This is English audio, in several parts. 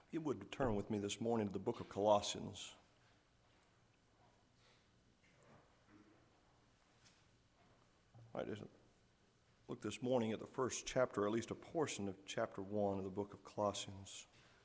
If you would turn with me this morning to the book of Colossians. All right, look this morning at the first chapter, or at least a portion of chapter 1 of the book of Colossians.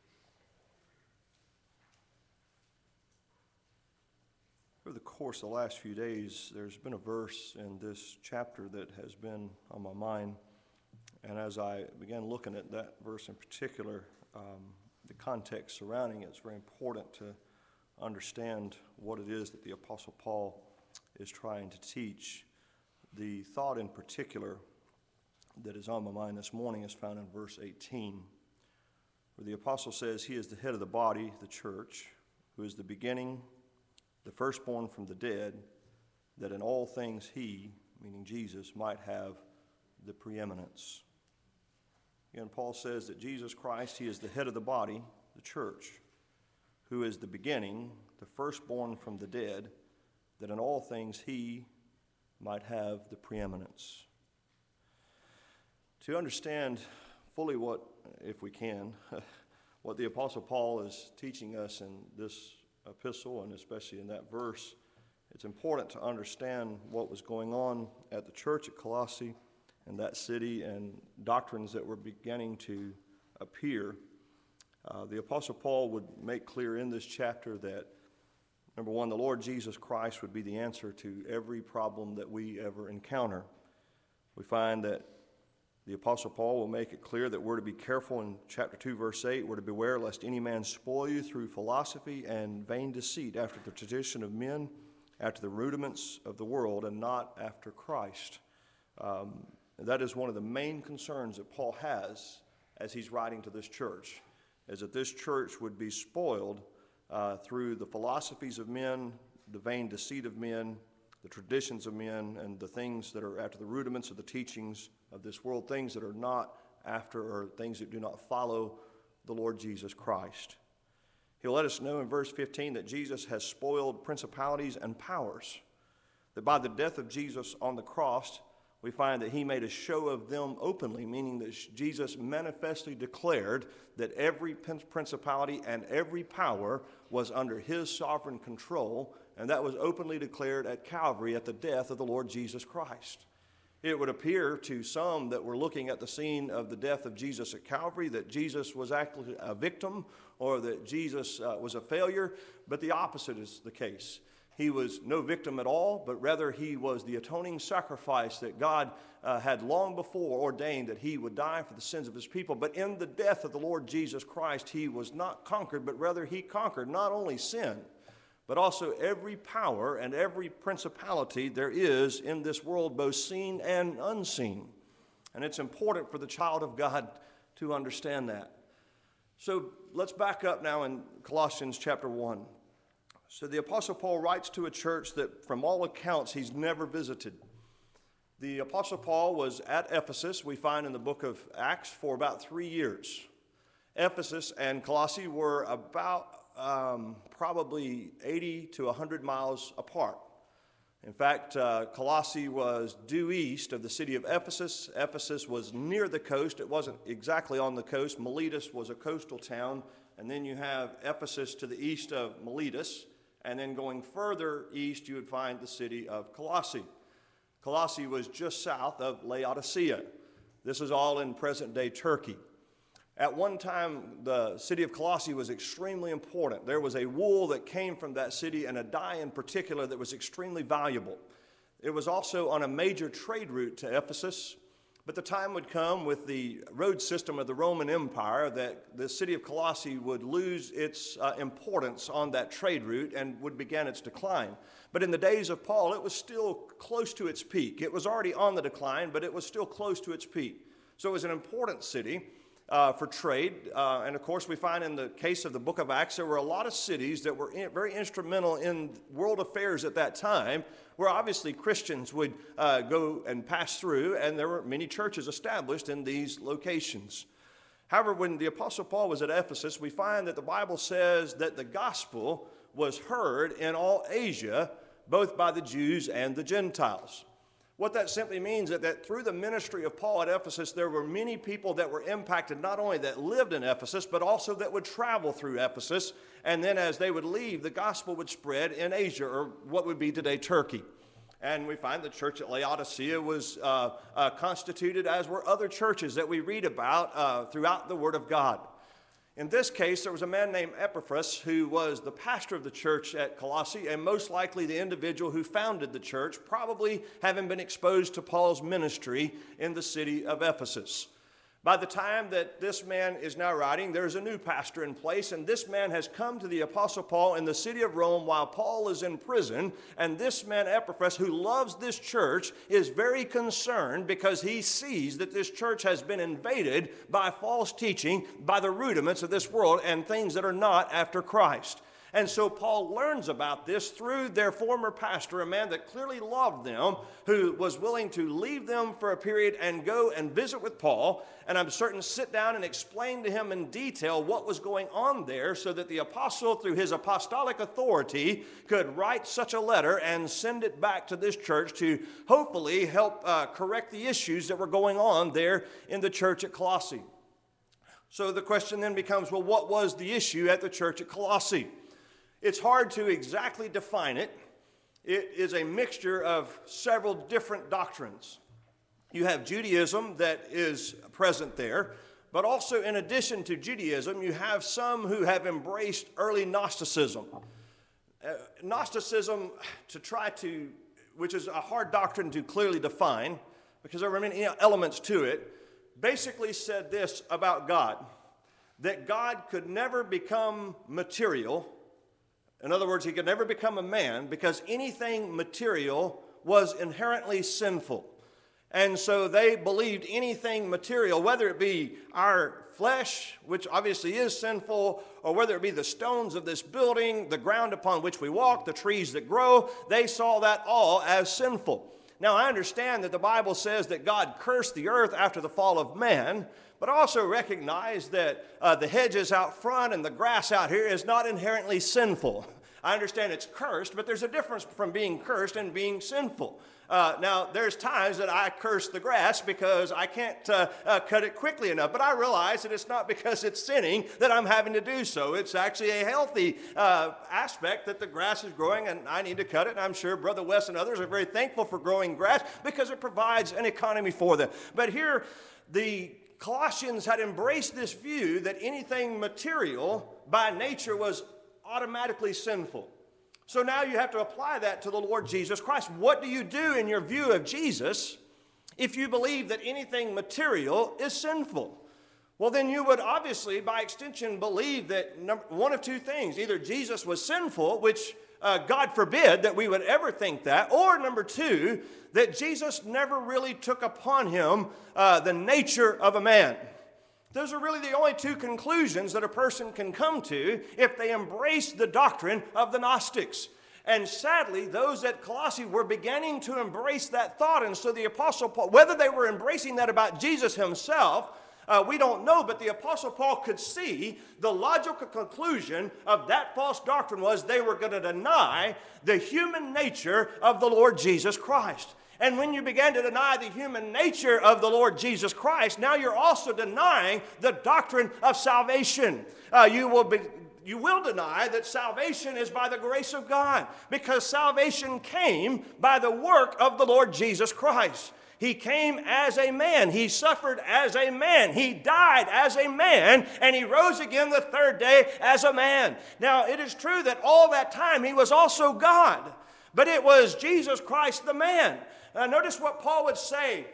Over the course of the last few days, there's been a verse in this chapter that has been on my mind. And as I began looking at that verse in particular, the context surrounding it, it's very important to understand what it is that the Apostle Paul is trying to teach. The thought in particular that is on my mind this morning is found in verse 18, where the Apostle says, "He is the head of the body, the church, who is the beginning, the firstborn from the dead, that in all things he," meaning Jesus, "might have the preeminence." Again, Paul says that Jesus Christ, he is the head of the body, the church, who is the beginning, the firstborn from the dead, that in all things he might have the preeminence. To understand fully what, if we can, what the Apostle Paul is teaching us in this epistle, and especially in that verse, it's important to understand what was going on at the church at Colossae and that city, and doctrines that were beginning to appear. The Apostle Paul would make clear in this chapter that, number one, the Lord Jesus Christ would be the answer to every problem that we ever encounter. We find that the Apostle Paul will make it clear that we're to be careful in chapter 2, verse 8. We're to beware lest any man spoil you through philosophy and vain deceit, after the tradition of men, after the rudiments of the world, and not after Christ. That is one of the main concerns that Paul has as he's writing to this church, is that this church would be spoiled through the philosophies of men, the vain deceit of men, the traditions of men, and the things that are after the rudiments of the teachings of this world, things that are not after, or things that do not follow the Lord Jesus Christ. He'll let us know in verse 15 that Jesus has spoiled principalities and powers, that by the death of Jesus on the cross, we find that he made a show of them openly, meaning that Jesus manifestly declared that every principality and every power was under his sovereign control, and that was openly declared at Calvary at the death of the Lord Jesus Christ. It would appear to some that were looking at the scene of the death of Jesus at Calvary that Jesus was actually a victim, or that Jesus was a failure, but the opposite is the case. He was no victim at all, but rather he was the atoning sacrifice that God had long before ordained that he would die for the sins of his people. But in the death of the Lord Jesus Christ, he was not conquered, but rather he conquered not only sin, but also every power and every principality there is in this world, both seen and unseen. And it's important for the child of God to understand that. So let's back up now in Colossians chapter 1. So the Apostle Paul writes to a church that, from all accounts, he's never visited. The Apostle Paul was at Ephesus, we find in the book of Acts, for about 3 years. Ephesus and Colossae were about probably 80 to 100 miles apart. In fact, Colossae was due east of the city of Ephesus. Ephesus was near the coast. It wasn't exactly on the coast. Miletus was a coastal town. And then you have Ephesus to the east of Miletus. And then going further east, you would find the city of Colossae. Colossae was just south of Laodicea. This is all in present-day Turkey. At one time, the city of Colossae was extremely important. There was a wool that came from that city, and a dye in particular that was extremely valuable. It was also on a major trade route to Ephesus. But the time would come with the road system of the Roman Empire that the city of Colossae would lose its importance on that trade route and would begin its decline. But in the days of Paul, it was still close to its peak. It was already on the decline, but it was still close to its peak. So it was an important city for trade. And of course, we find in the case of the book of Acts, there were a lot of cities that were very instrumental in world affairs at that time, where obviously Christians would go and pass through, and there were many churches established in these locations. However, when the Apostle Paul was at Ephesus, we find that the Bible says that the gospel was heard in all Asia, both by the Jews and the Gentiles. What that simply means is that through the ministry of Paul at Ephesus, there were many people that were impacted, not only that lived in Ephesus, but also that would travel through Ephesus. And then as they would leave, the gospel would spread in Asia, or what would be today Turkey. And we find the church at Laodicea was constituted, as were other churches that we read about throughout the Word of God. In this case, there was a man named Epaphras who was the pastor of the church at Colossae, and most likely the individual who founded the church, probably having been exposed to Paul's ministry in the city of Ephesus. By the time that this man is now writing, there's a new pastor in place, and this man has come to the Apostle Paul in the city of Rome while Paul is in prison, and this man Epaphras, who loves this church, is very concerned because he sees that this church has been invaded by false teaching, by the rudiments of this world, and things that are not after Christ. And so Paul learns about this through their former pastor, a man that clearly loved them, who was willing to leave them for a period and go and visit with Paul, and I'm certain sit down and explain to him in detail what was going on there so that the apostle, through his apostolic authority, could write such a letter and send it back to this church to hopefully help correct the issues that were going on there in the church at Colossae. So the question then becomes, well, what was the issue at the church at Colossae? It's hard to exactly define it. It is a mixture of several different doctrines. You have Judaism that is present there, but also in addition to Judaism, you have some who have embraced early Gnosticism. Gnosticism, which is a hard doctrine to clearly define, because there were many elements to it, basically said this about God, that God could never become material. In other words, he could never become a man because anything material was inherently sinful. And so they believed anything material, whether it be our flesh, which obviously is sinful, or whether it be the stones of this building, the ground upon which we walk, the trees that grow, they saw that all as sinful. Now, I understand that the Bible says that God cursed the earth after the fall of man, but I also recognize that the hedges out front and the grass out here is not inherently sinful. I understand it's cursed, but there's a difference from being cursed and being sinful. Now, there's times that I curse the grass because I can't cut it quickly enough, but I realize that it's not because it's sinning that I'm having to do so. It's actually a healthy aspect that the grass is growing and I need to cut it, and I'm sure Brother Wes and others are very thankful for growing grass because it provides an economy for them. But here, the Colossians had embraced this view that anything material by nature was automatically sinful. So now you have to apply that to the Lord Jesus Christ. What do you do in your view of Jesus if you believe that anything material is sinful? Well, then you would obviously, by extension, believe that one of two things. Either Jesus was sinful, which God forbid that we would ever think that, or number two, that Jesus never really took upon him the nature of a man. Those are really the only two conclusions that a person can come to if they embrace the doctrine of the Gnostics. And sadly, those at Colossae were beginning to embrace that thought. And so the Apostle Paul, whether they were embracing that about Jesus himself, we don't know, but the Apostle Paul could see the logical conclusion of that false doctrine was they were going to deny the human nature of the Lord Jesus Christ. And when you begin to deny the human nature of the Lord Jesus Christ, now you're also denying the doctrine of salvation. You will deny that salvation is by the grace of God, because salvation came by the work of the Lord Jesus Christ. He came as a man. He suffered as a man. He died as a man, and he rose again the third day as a man. Now, it is true that all that time he was also God, but it was Jesus Christ the man. Notice what Paul would say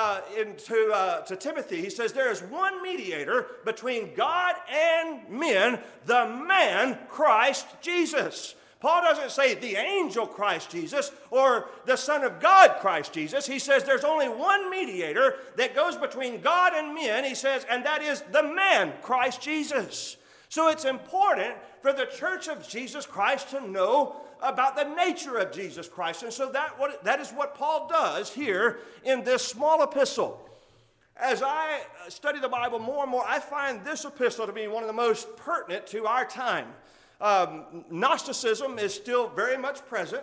to Timothy. He says, there is one mediator between God and men, the man Christ Jesus. Paul doesn't say the angel Christ Jesus or the Son of God Christ Jesus. He says there's only one mediator that goes between God and men, he says, and that is the man Christ Jesus. So it's important for the church of Jesus Christ to know about the nature of Jesus Christ. And so that is what Paul does here in this small epistle. As I study the Bible more and more, I find this epistle to be one of the most pertinent to our time. Gnosticism is still very much present.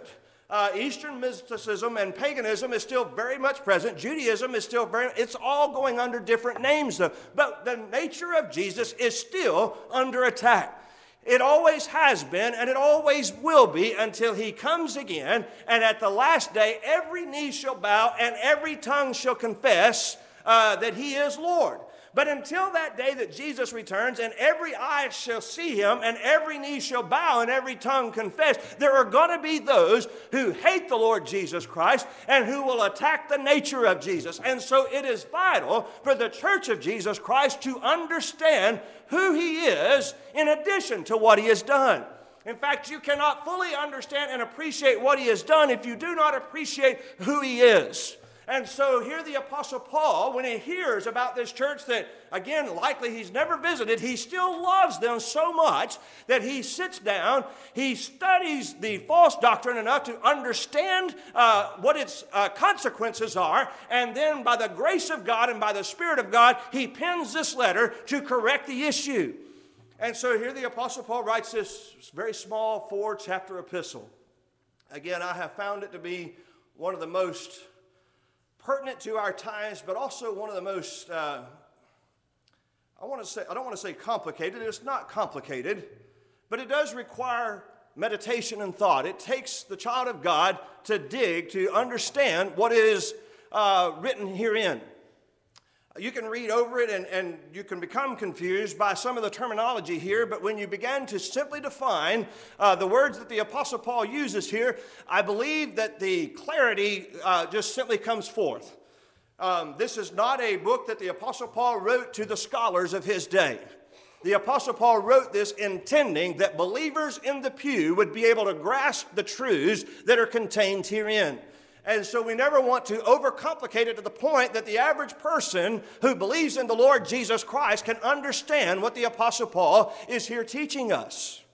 Eastern mysticism and paganism is still very much present. Judaism is still it's all going under different names though. But the nature of Jesus is still under attack. It always has been, and it always will be until he comes again. And at the last day, every knee shall bow and every tongue shall confess that he is Lord. But until that day that Jesus returns and every eye shall see him and every knee shall bow and every tongue confess, there are going to be those who hate the Lord Jesus Christ and who will attack the nature of Jesus. And so it is vital for the church of Jesus Christ to understand who he is in addition to what he has done. In fact, you cannot fully understand and appreciate what he has done if you do not appreciate who he is. And so here the Apostle Paul, when he hears about this church that, again, likely he's never visited, he still loves them so much that he sits down, he studies the false doctrine enough to understand what its consequences are, and then by the grace of God and by the Spirit of God, he pens this letter to correct the issue. And so here the Apostle Paul writes this very small 4-chapter epistle. Again, I have found it to be one of the most pertinent to our times, but also one of the most, I don't want to say complicated. It's not complicated, but it does require meditation and thought. It takes the child of God to dig, to understand what is written herein. You can read over it and you can become confused by some of the terminology here, but when you begin to simply define the words that the Apostle Paul uses here, I believe that the clarity just simply comes forth. This is not a book that the Apostle Paul wrote to the scholars of his day. The Apostle Paul wrote this intending that believers in the pew would be able to grasp the truths that are contained herein. And so we never want to overcomplicate it to the point that the average person who believes in the Lord Jesus Christ can understand what the Apostle Paul is here teaching us.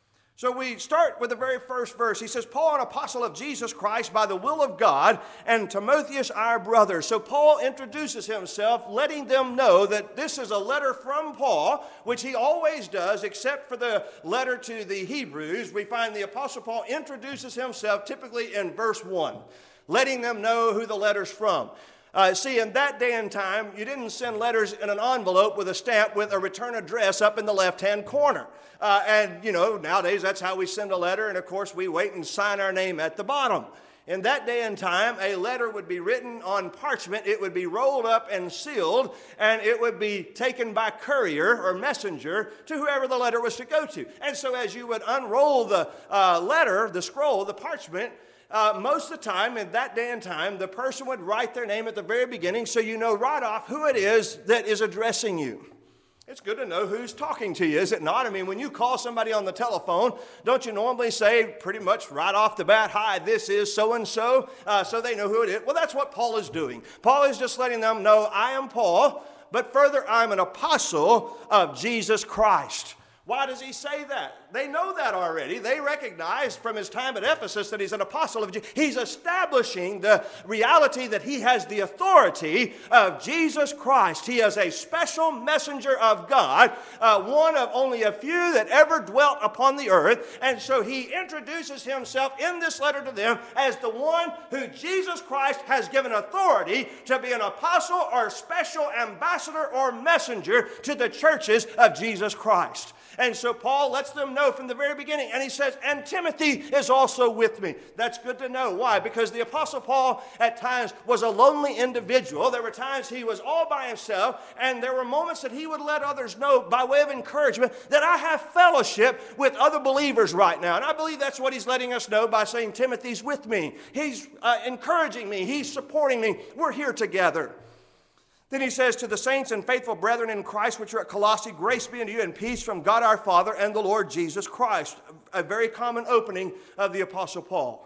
So we start with the very first verse. He says, Paul, an apostle of Jesus Christ by the will of God, and Timotheus our brother. So Paul introduces himself, letting them know that this is a letter from Paul, which he always does, except for the letter to the Hebrews. We find the Apostle Paul introduces himself typically in verse 1. Letting them know who the letter's from. See, in that day and time, you didn't send letters in an envelope with a stamp with a return address up in the left-hand corner. And, you know, nowadays that's how we send a letter, and of course we wait and sign our name at the bottom. In that day and time, a letter would be written on parchment, it would be rolled up and sealed, and it would be taken by courier or messenger to whoever the letter was to go to. And so as you would unroll the letter, the scroll, the parchment, most of the time, in that day and time, the person would write their name at the very beginning so you know right off who it is that is addressing you. It's good to know who's talking to you, is it not? I mean, when you call somebody on the telephone, don't you normally say pretty much right off the bat, hi, this is so-and-so, so they know who it is? Well, that's what Paul is doing. Paul is just letting them know, I am Paul, but further, I'm an apostle of Jesus Christ. Why does he say that? They know that already. They recognize from his time at Ephesus that he's an apostle of Jesus. He's establishing the reality that he has the authority of Jesus Christ. He is a special messenger of God, one of only a few that ever dwelt upon the earth. And so he introduces himself in this letter to them as the one who Jesus Christ has given authority to be an apostle or special ambassador or messenger to the churches of Jesus Christ. And so Paul lets them know from the very beginning, and he says, and Timothy is also with me. That's good to know. Why? Because the Apostle Paul at times was a lonely individual. There were times he was all by himself, and there were moments that he would let others know by way of encouragement that I have fellowship with other believers right now. And I believe that's what he's letting us know by saying Timothy's with me. He's encouraging me. He's supporting me. We're here together. Then he says, to the saints and faithful brethren in Christ, which are at Colossae, grace be unto you and peace from God our Father and the Lord Jesus Christ. A very common opening of the Apostle Paul.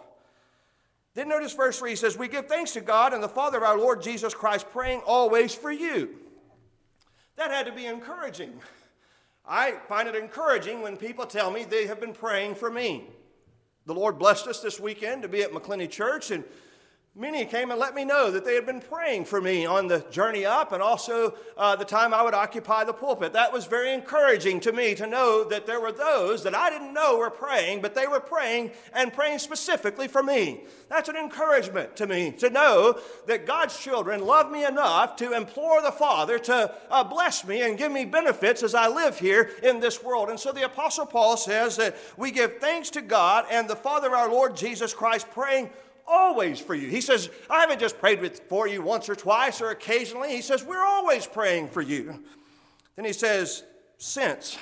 Then notice verse 3, he says, we give thanks to God and the Father of our Lord Jesus Christ, praying always for you. That had to be encouraging. I find it encouraging when people tell me they have been praying for me. The Lord blessed us this weekend to be at McClenny Church, and Many came and let me know that they had been praying for me on the journey up and also the time I would occupy the pulpit. That was very encouraging to me to know that there were those that I didn't know were praying, but they were praying and praying specifically for me. That's an encouragement to me to know that God's children love me enough to implore the Father to bless me and give me benefits as I live here in this world. And so the Apostle Paul says that we give thanks to God and the Father of our Lord Jesus Christ, praying always for you. He says, I haven't just prayed for you once or twice or occasionally. He says, we're always praying for you. Then he says, since.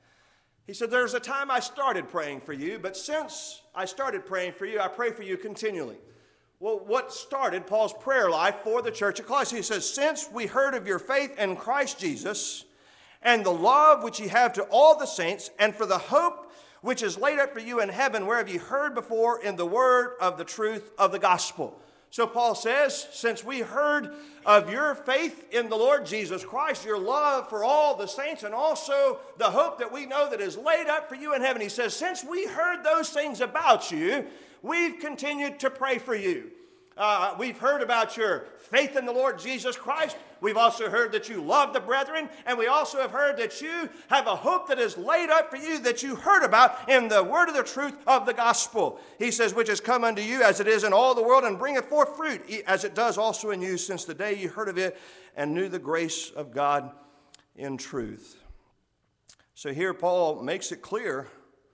He said, there's a time I started praying for you, but since I started praying for you, I pray for you continually. Well, what started Paul's prayer life for the church of Colossae? He says, since we heard of your faith in Christ Jesus and the love which ye have to all the saints, and for the hope which is laid up for you in heaven, whereof you heard before in the word of the truth of the gospel. So Paul says, since we heard of your faith in the Lord Jesus Christ, your love for all the saints, and also the hope that we know that is laid up for you in heaven, he says, since we heard those things about you, we've continued to pray for you. We've heard about your faith in the Lord Jesus Christ. We've also heard that you love the brethren, and we also have heard that you have a hope that is laid up for you that you heard about in the word of the truth of the gospel. He says, which has come unto you as it is in all the world, and bringeth forth fruit, as it does also in you, since the day you heard of it and knew the grace of God in truth. So here Paul makes it clear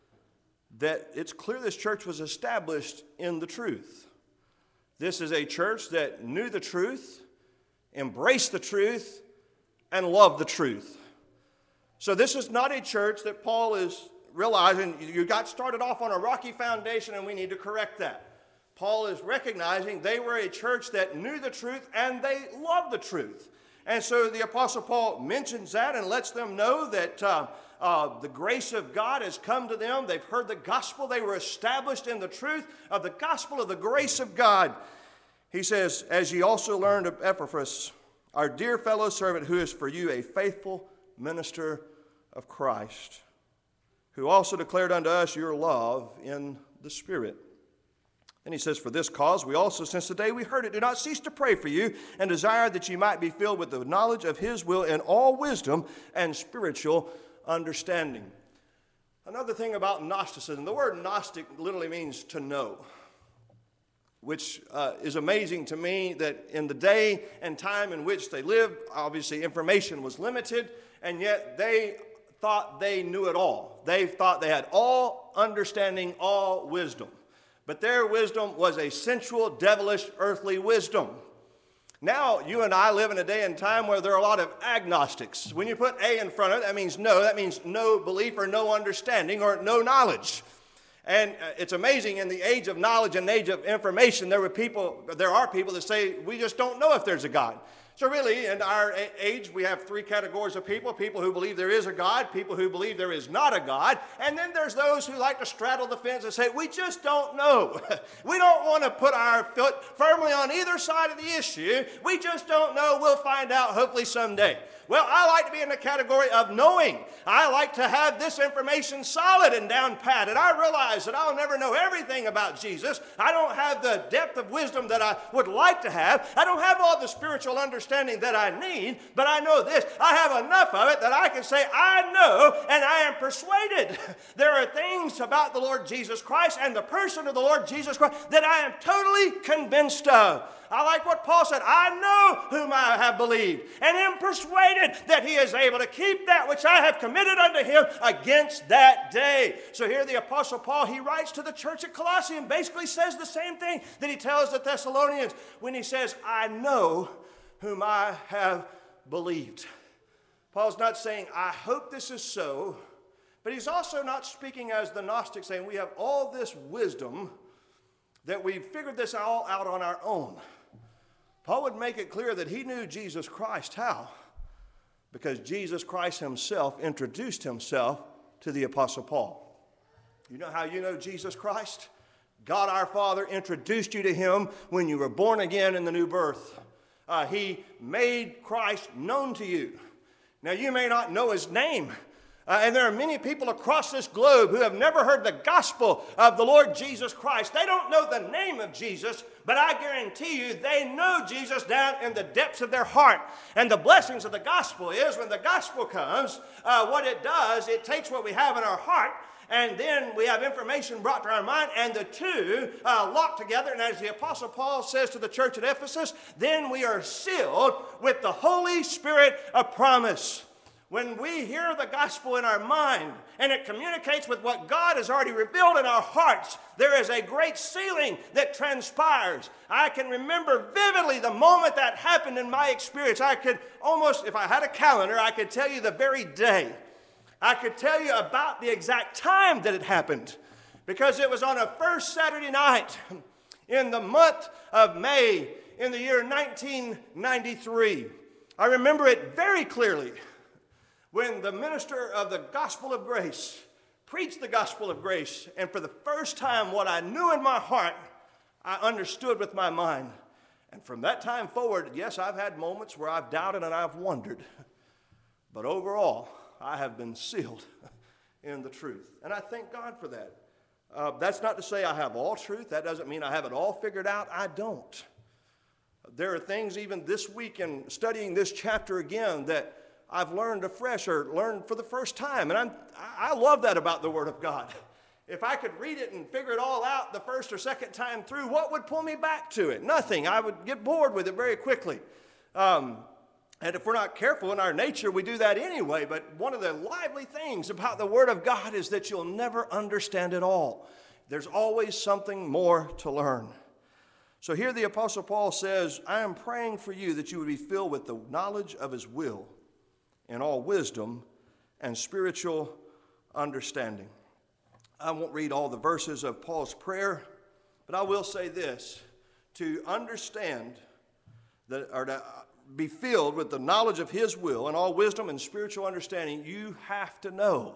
that it's clear this church was established in the truth. This is a church that knew the truth, embraced the truth, and loved the truth. So this is not a church that Paul is realizing you got started off on a rocky foundation and we need to correct that. Paul is recognizing they were a church that knew the truth and they loved the truth. And so the Apostle Paul mentions that and lets them know that the grace of God has come to them. They've heard the gospel. They were established in the truth of the gospel of the grace of God. He says, as ye also learned of Epaphras, our dear fellow servant, who is for you a faithful minister of Christ, who also declared unto us your love in the Spirit. And he says, for this cause we also, since the day we heard it, do not cease to pray for you, and desire that ye might be filled with the knowledge of his will in all wisdom and spiritual understanding. Another thing about Gnosticism, the word Gnostic literally means to know, which is amazing to me that in the day and time in which they lived, obviously information was limited, and yet they thought they knew it all. They thought they had all understanding, all wisdom. But their wisdom was a sensual, devilish, earthly wisdom. Now, you and I live in a day and time where there are a lot of agnostics. When you put a in front of it, that means no belief or no understanding or no knowledge. And it's amazing, in the age of knowledge and age of information, there are people that say, we just don't know if there's a God. So really, in our age, we have three categories of people: people who believe there is a God, people who believe there is not a God, and then there's those who like to straddle the fence and say, we just don't know. We don't want to put our foot firmly on either side of the issue. We just don't know. We'll find out hopefully someday. Well, I like to be in the category of knowing. I like to have this information solid and down pat. And I realize that I'll never know everything about Jesus. I don't have the depth of wisdom that I would like to have. I don't have all the spiritual understanding that I need, but I know this. I have enough of it that I can say, I know and I am persuaded. There are things about the Lord Jesus Christ and the person of the Lord Jesus Christ that I am totally convinced of. I like what Paul said. I know whom I have believed, and am persuaded that he is able to keep that which I have committed unto him against that day. So here the Apostle Paul, he writes to the church at Colossae and basically says the same thing that he tells the Thessalonians when he says, I know whom I have believed. Paul's not saying, I hope this is so, but he's also not speaking as the Gnostics, saying we have all this wisdom that we've figured this all out on our own. Paul would make it clear that he knew Jesus Christ. How? Because Jesus Christ himself introduced himself to the Apostle Paul. You know how you know Jesus Christ? God our Father introduced you to him when you were born again in the new birth. He made Christ known to you. Now you may not know his name, And there are many people across this globe who have never heard the gospel of the Lord Jesus Christ. They don't know the name of Jesus, but I guarantee you they know Jesus down in the depths of their heart. And the blessings of the gospel is when the gospel comes, what it does, it takes what we have in our heart, and then we have information brought to our mind, and the two lock together. And as the Apostle Paul says to the church at Ephesus, then we are sealed with the Holy Spirit of promise. When we hear the gospel in our mind and it communicates with what God has already revealed in our hearts, there is a great sealing that transpires. I can remember vividly the moment that happened in my experience. I could almost, if I had a calendar, I could tell you the very day. I could tell you about the exact time that it happened, because it was on a first Saturday night in the month of May in the year 1993. I remember it very clearly. When the minister of the gospel of grace preached the gospel of grace, and for the first time what I knew in my heart, I understood with my mind. And from that time forward, yes, I've had moments where I've doubted and I've wondered. But overall, I have been sealed in the truth. And I thank God for that. That's not to say I have all truth. That doesn't mean I have it all figured out. I don't. There are things even this week in studying this chapter again that I've learned afresh or learned for the first time. And I love that about the Word of God. If I could read it and figure it all out the first or second time through, what would pull me back to it? Nothing. I would get bored with it very quickly. And if we're not careful in our nature, we do that anyway. But one of the lively things about the Word of God is that you'll never understand it all. There's always something more to learn. So here the Apostle Paul says, I am praying for you that you would be filled with the knowledge of His will in all wisdom and spiritual understanding. I won't read all the verses of Paul's prayer, but I will say this. To understand, or to be filled with the knowledge of His will and all wisdom and spiritual understanding, you have to know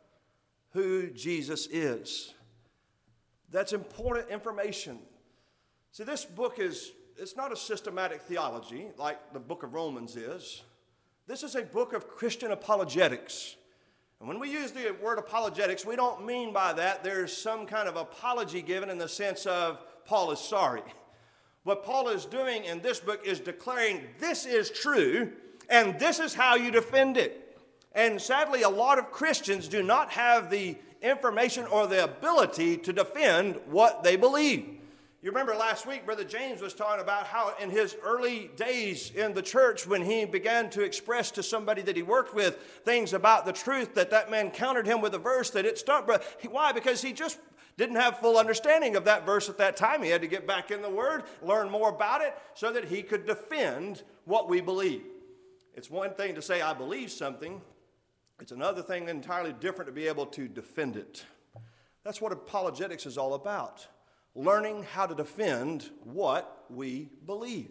who Jesus is. That's important information. See, this book it's not a systematic theology like the book of Romans is. This is a book of Christian apologetics. And when we use the word apologetics, we don't mean by that there's some kind of apology given in the sense of Paul is sorry. What Paul is doing in this book is declaring this is true and this is how you defend it. And sadly, a lot of Christians do not have the information or the ability to defend what they believe. You remember last week, Brother James was talking about how in his early days in the church, when he began to express to somebody that he worked with things about the truth, that man countered him with a verse that it stumped. Why? Because he just didn't have full understanding of that verse at that time. He had to get back in the Word, learn more about it, so that he could defend what we believe. It's one thing to say, I believe something. It's another thing entirely different to be able to defend it. That's what apologetics is all about. Learning how to defend what we believe.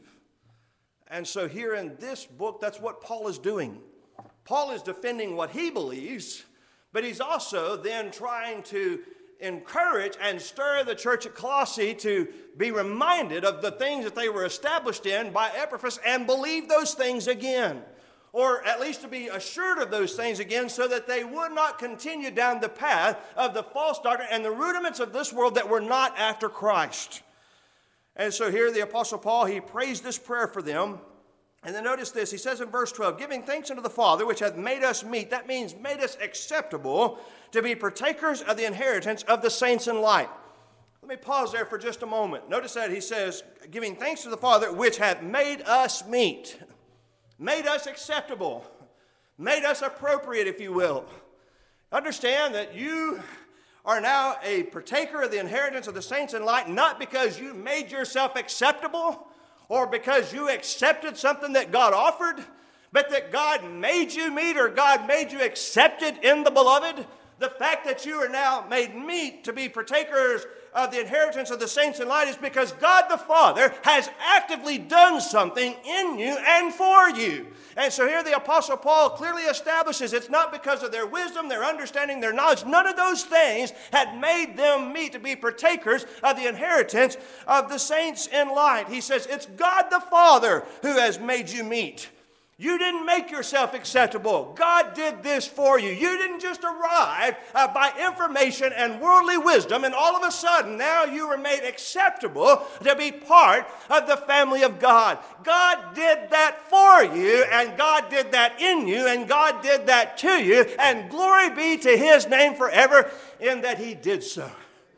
And so here in this book, that's what Paul is doing. Paul is defending what he believes, but he's also then trying to encourage and stir the church at Colossae to be reminded of the things that they were established in by Epaphras and believe those things again. Or at least to be assured of those things again so that they would not continue down the path of the false doctrine and the rudiments of this world that were not after Christ. And so here the Apostle Paul, he prays this prayer for them. And then notice this, he says in verse 12, giving thanks unto the Father which hath made us meet. That means made us acceptable to be partakers of the inheritance of the saints in light. Let me pause there for just a moment. Notice that he says, giving thanks to the Father which hath made us meet. Made us acceptable, made us appropriate, if you will. Understand that you are now a partaker of the inheritance of the saints in light, not because you made yourself acceptable or because you accepted something that God offered, but that God made you meet or God made you accepted in the beloved. The fact that you are now made meet to be partakers of the inheritance of the saints in light is because God the Father has actively done something in you and for you. And so here the Apostle Paul clearly establishes it's not because of their wisdom, their understanding, their knowledge. None of those things had made them meet to be partakers of the inheritance of the saints in light. He says it's God the Father who has made you meet. You didn't make yourself acceptable. God did this for you. You didn't just arrive by information and worldly wisdom, and all of a sudden now you were made acceptable to be part of the family of God. God did that for you, and God did that in you, and God did that to you, and glory be to His name forever in that He did so.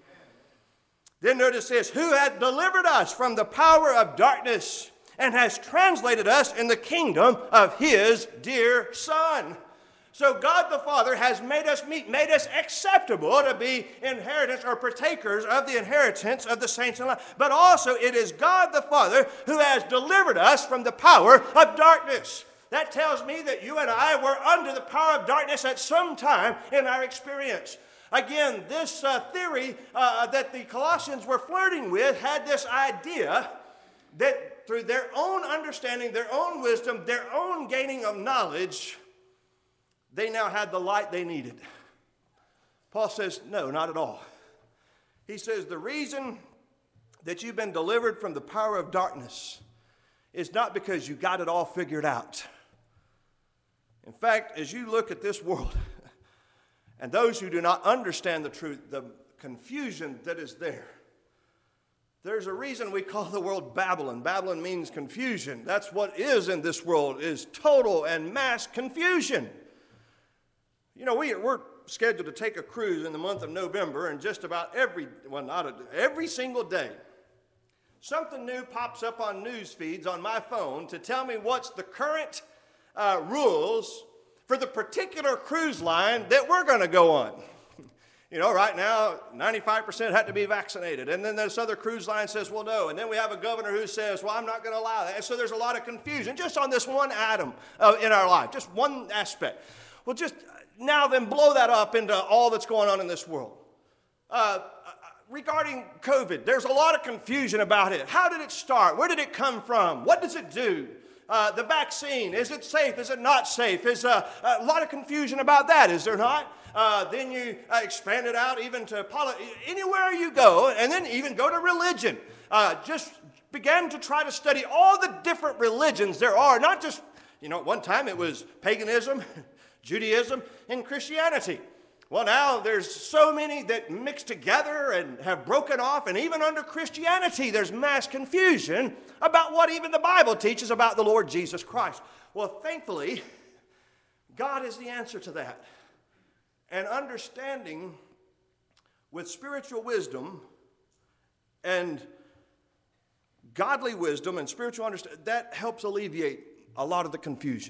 Then notice this, who hath delivered us from the power of darkness and has translated us in the kingdom of His dear Son. So God the Father has made us acceptable to be inheritors or partakers of the inheritance of the saints in light. But also it is God the Father who has delivered us from the power of darkness. That tells me that you and I were under the power of darkness at some time in our experience. Again, this theory that the Colossians were flirting with had this idea that through their own understanding, their own wisdom, their own gaining of knowledge, they now had the light they needed. Paul says, no, not at all. He says, the reason that you've been delivered from the power of darkness is not because you got it all figured out. In fact, as you look at this world, and those who do not understand the truth, the confusion that is there, there's a reason we call the world Babylon. Babylon means confusion. That's what is in this world, is total and mass confusion. You know, we're scheduled to take a cruise in the month of November, and just about every single day, something new pops up on news feeds on my phone to tell me what's the current rules for the particular cruise line that we're going to go on. You know, right now, 95% had to be vaccinated. And then this other cruise line says, well, no. And then we have a governor who says, well, I'm not going to allow that. And so there's a lot of confusion just on this one atom in our life, just one aspect. Well, just now then blow that up into all that's going on in this world. Regarding COVID, there's a lot of confusion about it. How did it start? Where did it come from? What does it do? The vaccine, is it safe? Is it not safe? There's a lot of confusion about that, is there not? Then you expand it out even to anywhere you go, and then even go to religion. Just begin to try to study all the different religions there are. Not just, at one time it was paganism, Judaism, and Christianity. Well, now there's so many that mix together and have broken off, and even under Christianity there's mass confusion about what even the Bible teaches about the Lord Jesus Christ. Well, thankfully, God is the answer to that. And understanding with spiritual wisdom and godly wisdom and spiritual understanding, that helps alleviate a lot of the confusion.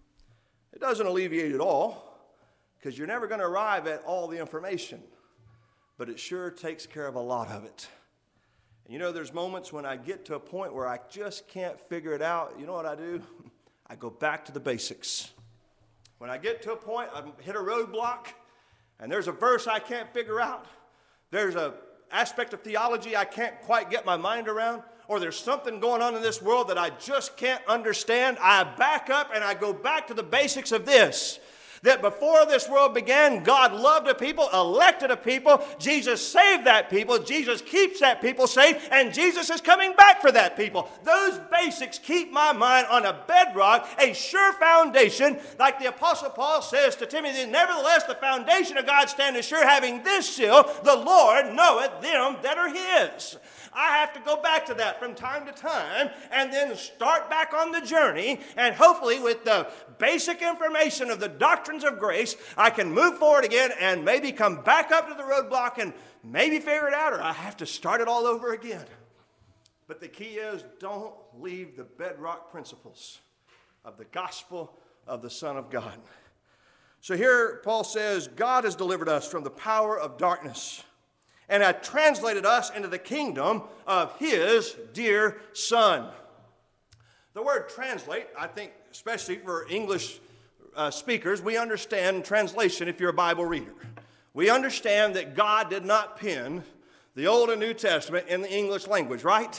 It doesn't alleviate it all, because you're never going to arrive at all the information, but it sure takes care of a lot of it. And there's moments when I get to a point where I just can't figure it out. You know what I do? I go back to the basics. When I get to a point, I hit a roadblock, and there's a verse I can't figure out, there's an aspect of theology I can't quite get my mind around, or there's something going on in this world that I just can't understand, I back up and I go back to the basics of this. That before this world began, God loved a people, elected a people, Jesus saved that people, Jesus keeps that people safe, and Jesus is coming back for that people. Those basics keep my mind on a bedrock, a sure foundation, like the Apostle Paul says to Timothy, nevertheless the foundation of God standeth sure, having this seal, the Lord knoweth them that are His. I have to go back to that from time to time and then start back on the journey, and hopefully with the basic information of the doctrines of grace, I can move forward again and maybe come back up to the roadblock and maybe figure it out, or I have to start it all over again. But the key is, don't leave the bedrock principles of the gospel of the Son of God. So here Paul says, God has delivered us from the power of darkness and hath translated us into the kingdom of His dear Son. The word translate, I think, especially for English speakers, we understand translation if you're a Bible reader. We understand that God did not pen the Old and New Testament in the English language, right?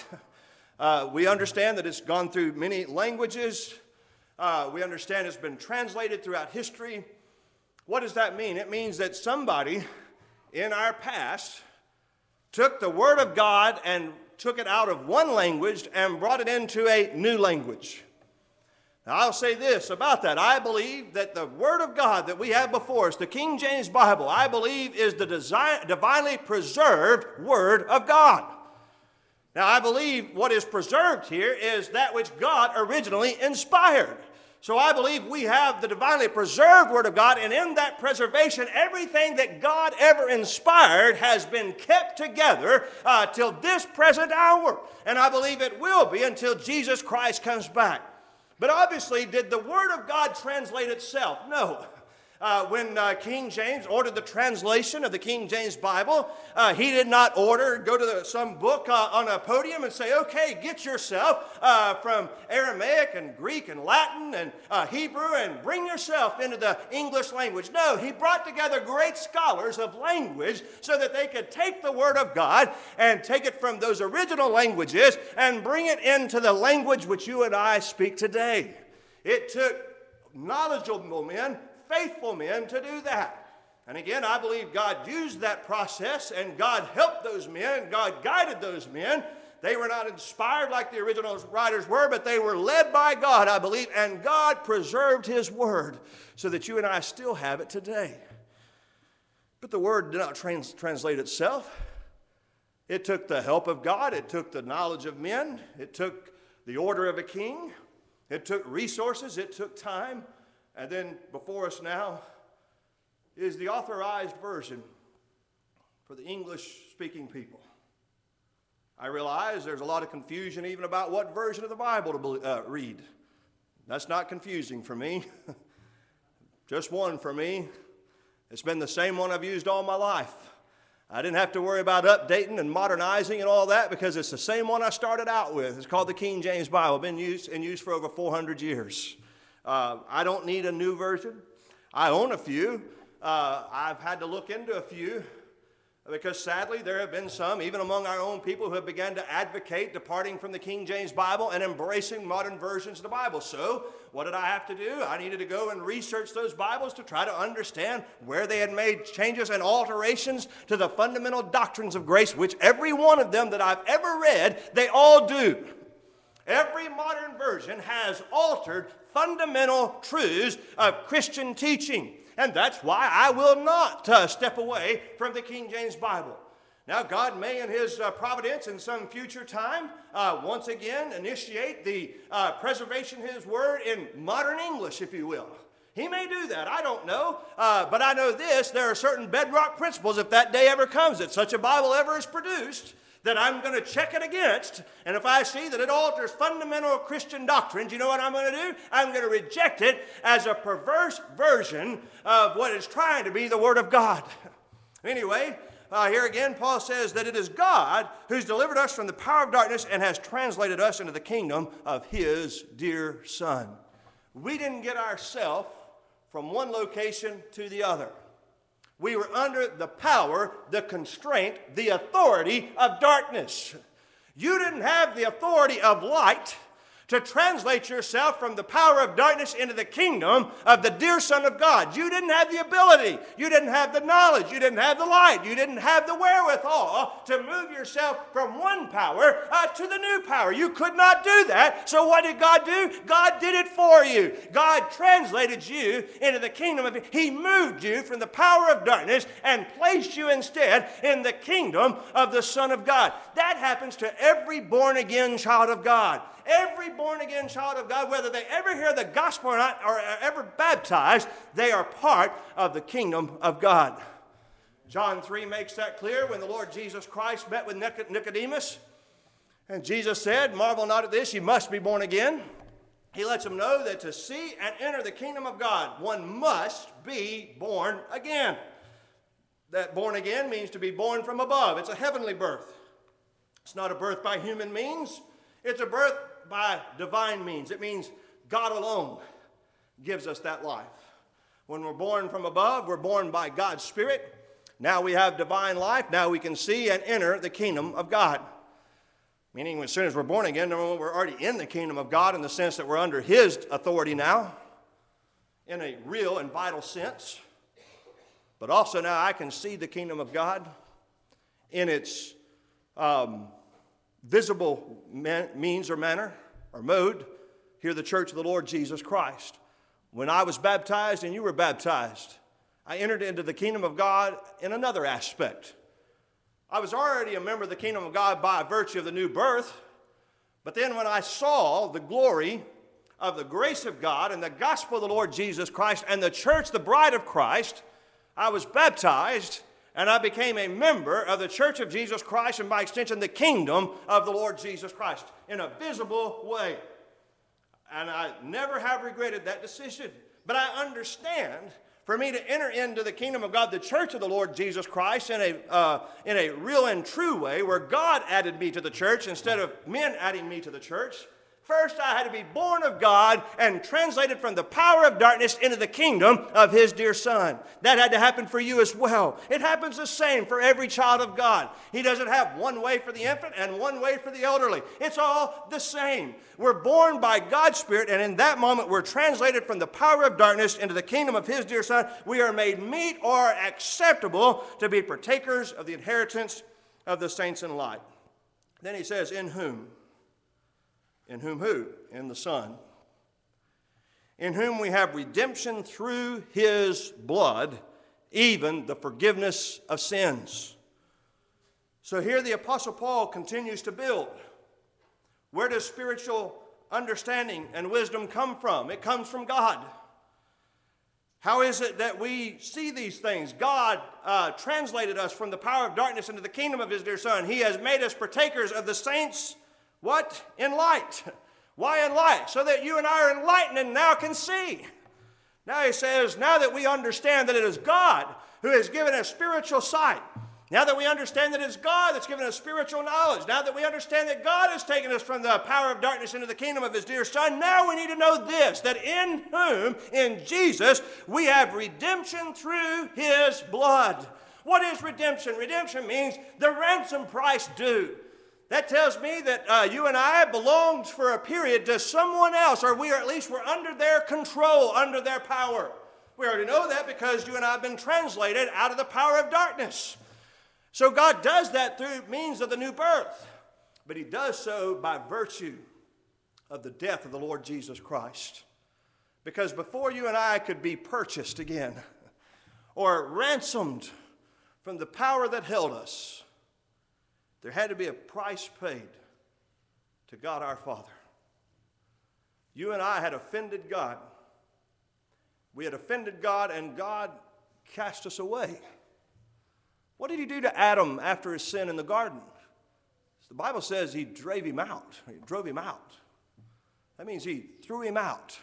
We understand that it's gone through many languages. We understand it's been translated throughout history. What does that mean? It means that somebody in our past took the Word of God and took it out of one language and brought it into a new language. Now, I'll say this about that. I believe that the Word of God that we have before us, the King James Bible, I believe is the divinely preserved Word of God. Now, I believe what is preserved here is that which God originally inspired. So I believe we have the divinely preserved Word of God, and in that preservation, everything that God ever inspired has been kept together till this present hour. And I believe it will be until Jesus Christ comes back. But obviously, did the Word of God translate itself? No. When King James ordered the translation of the King James Bible, he did not go to some book on a podium and say, okay, get yourself from Aramaic and Greek and Latin and Hebrew and bring yourself into the English language. No, he brought together great scholars of language so that they could take the Word of God and take it from those original languages and bring it into the language which you and I speak today. It took knowledgeable men, faithful men to do that. And again, I believe God used that process, and God helped those men, God guided those men. They were not inspired like the original writers were, but they were led by God, I believe, and God preserved His Word so that you and I still have it today. But the Word did not translate itself. It took the help of God. It took the knowledge of men. It took the order of a king. It took resources. It took time. And then before us now is the authorized version for the English-speaking people. I realize there's a lot of confusion even about what version of the Bible to read. That's not confusing for me. Just one for me. It's been the same one I've used all my life. I didn't have to worry about updating and modernizing and all that because it's the same one I started out with. It's called the King James Bible. Been used for over 400 years. I don't need a new version. I own a few. I've had to look into a few because sadly there have been some, even among our own people, who have begun to advocate departing from the King James Bible and embracing modern versions of the Bible. So what did I have to do? I needed to go and research those Bibles to try to understand where they had made changes and alterations to the fundamental doctrines of grace, which every one of them that I've ever read, they all do. Every modern version has altered fundamental truths of Christian teaching. And that's why I will not step away from the King James Bible. Now, God may in His providence in some future time once again initiate the preservation of His Word in modern English, if you will. He may do that. I don't know. But I know this. There are certain bedrock principles, if that day ever comes, that such a Bible ever is produced, that I'm going to check it against, and if I see that it alters fundamental Christian doctrines, you know what I'm going to do? I'm going to reject it as a perverse version of what is trying to be the Word of God. Anyway, here again, Paul says that it is God who's delivered us from the power of darkness and has translated us into the kingdom of His dear Son. We didn't get ourselves from one location to the other. We were under the power, the constraint, the authority of darkness. You didn't have the authority of light to translate yourself from the power of darkness into the kingdom of the dear Son of God. You didn't have the ability. You didn't have the knowledge. You didn't have the light. You didn't have the wherewithal to move yourself from one power to the new power. You could not do that. So what did God do? God did it for you. God translated you into the kingdom of, He moved you from the power of darkness and placed you instead in the kingdom of the Son of God. That happens to every born-again child of God. Every born-again child of God, whether they ever hear the gospel or not, or are ever baptized, they are part of the kingdom of God. John 3 makes that clear when the Lord Jesus Christ met with Nicodemus. And Jesus said, "Marvel not at this, you must be born again." He lets them know that to see and enter the kingdom of God, one must be born again. That born again means to be born from above. It's a heavenly birth. It's not a birth by human means. It's a birth by divine means. It means God alone gives us that life. When we're born from above, we're born by God's Spirit. Now we have divine life. Now we can see and enter the kingdom of God. Meaning as soon as we're born again, we're already in the kingdom of God in the sense that we're under His authority now, in a real and vital sense. But also now I can see the kingdom of God in its visible means or manner or mode here the church of the Lord Jesus Christ. When I was baptized and you were baptized, I entered into the kingdom of God in another aspect. I was already a member of the kingdom of God by virtue of the new birth, but then when I saw the glory of the grace of God and the gospel of the Lord Jesus Christ and the church, the bride of Christ, I was baptized and I became a member of the church of Jesus Christ and by extension the kingdom of the Lord Jesus Christ in a visible way. And I never have regretted that decision. But I understand, for me to enter into the kingdom of God, the church of the Lord Jesus Christ, in a real and true way, where God added me to the church instead of men adding me to the church, first I had to be born of God and translated from the power of darkness into the kingdom of His dear Son. That had to happen for you as well. It happens the same for every child of God. He doesn't have one way for the infant and one way for the elderly. It's all the same. We're born by God's Spirit, and in that moment we're translated from the power of darkness into the kingdom of His dear Son. We are made meet or acceptable to be partakers of the inheritance of the saints in light. Then he says, in whom? In whom who? In the Son. In whom we have redemption through His blood, even the forgiveness of sins. So here the Apostle Paul continues to build. Where does spiritual understanding and wisdom come from? It comes from God. How is it that we see these things? God translated us from the power of darkness into the kingdom of His dear Son. He has made us partakers of the saints. What? In light. Why in light? So that you and I are enlightened and now can see. Now he says, now that we understand that it is God who has given us spiritual sight, now that we understand that it's God that's given us spiritual knowledge, now that we understand that God has taken us from the power of darkness into the kingdom of His dear Son, now we need to know this, that in whom, in Jesus, we have redemption through His blood. What is redemption? Redemption means the ransom price due. That tells me that you and I belonged for a period to someone else, or we are at least we're under their control, under their power. We already know that because you and I have been translated out of the power of darkness. So God does that through means of the new birth, but He does so by virtue of the death of the Lord Jesus Christ. Because before you and I could be purchased again or ransomed from the power that held us, there had to be a price paid to God our Father. You and I had offended God. We had offended God, and God cast us away. What did He do to Adam after his sin in the garden? The Bible says He drove him out. He drove him out. That means He threw him out.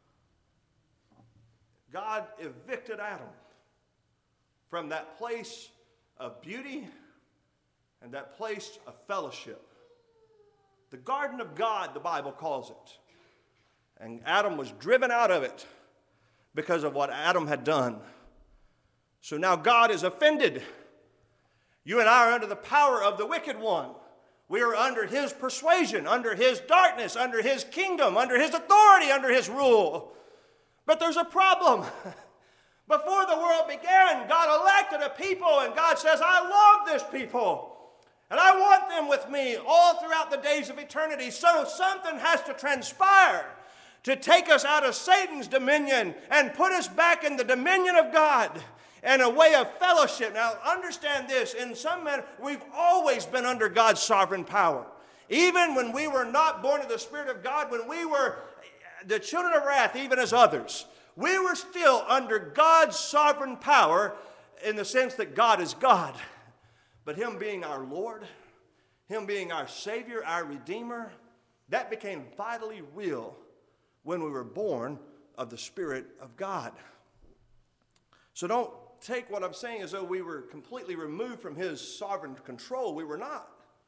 God evicted Adam from that place of beauty and that place of fellowship. The garden of God, the Bible calls it. And Adam was driven out of it because of what Adam had done. So now God is offended. You and I are under the power of the wicked one. We are under his persuasion, under his darkness, under his kingdom, under his authority, under his rule. But there's a problem. Before the world began, God elected a people, and God says, I love this people. And I want them with me all throughout the days of eternity. So something has to transpire to take us out of Satan's dominion and put us back in the dominion of God and a way of fellowship. Now understand this, in some manner, we've always been under God's sovereign power. Even when we were not born of the Spirit of God, when we were the children of wrath, even as others, we were still under God's sovereign power in the sense that God is God. But Him being our Lord, Him being our Savior, our Redeemer, that became vitally real when we were born of the Spirit of God. So don't take what I'm saying as though we were completely removed from His sovereign control. We were not.